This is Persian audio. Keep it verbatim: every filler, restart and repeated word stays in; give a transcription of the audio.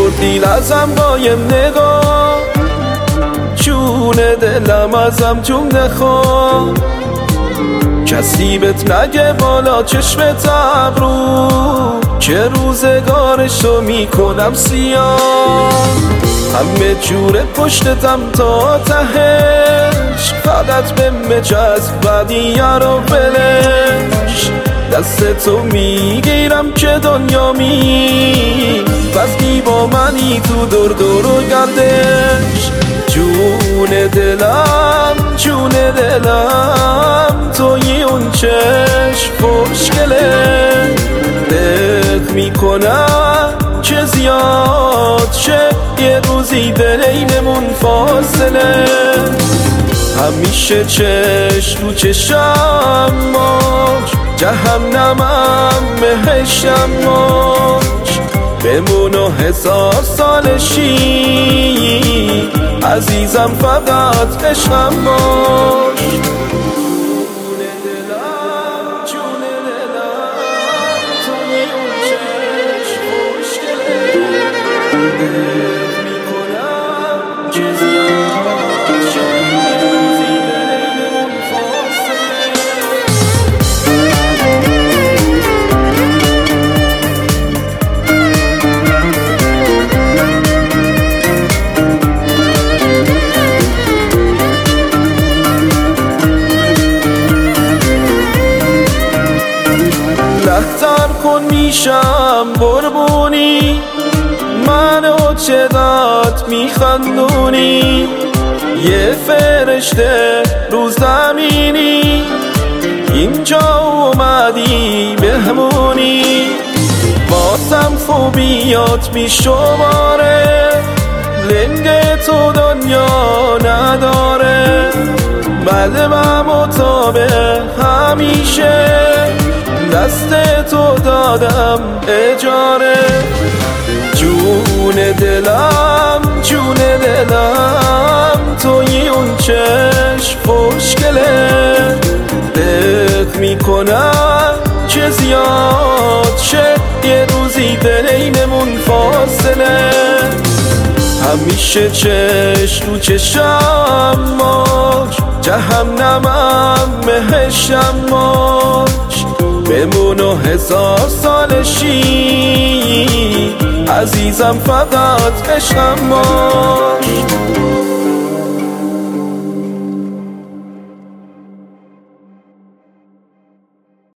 بردی ازم با یه نگاه، جون دلم ازم جون نخوا. کسی بهت نگه بالا چشمت ابرو که روزگارشو میکنم سیاه. همه جوره پشتتم تا تهش، فقط به مجز بدیه رو بلش. دست تو میگیرم که دنیا می بس با منی تو دور دور و گردش. جون دلم جون دلم توی اون چشم خوشگله، دق میکنم که زیاد شه یه روزی بینمون فاصله. همیشه چشم رو چشم باش، جهنمم بهشتم باش. بمون و هزار سالشی عزیزم فقط عشقم باش. جون دلم جون دلم توی اون چشم خوشگله، دق میکنم که زیاد شه یه روزی بینمون فاصله. لحظم کن میشم قربونی، منو چه داد میخندونی. یه فرشته رو زمینی اینجا اومدی بهمونی. واسم خوبیات میشماره، لنگ تو دنیا نداره. قلبم و تابه همیشه دست تو دادم اجاره. جون دلم جون دلم توی اون چشم خوشگله، دق میکنم که زیاد شه یه روزی بینمون فاصله. همیشه چشم رو چشم باش، جهنمم بهشتم باش. بمون و هزار سالشی عزیزم فقط عشقم باش.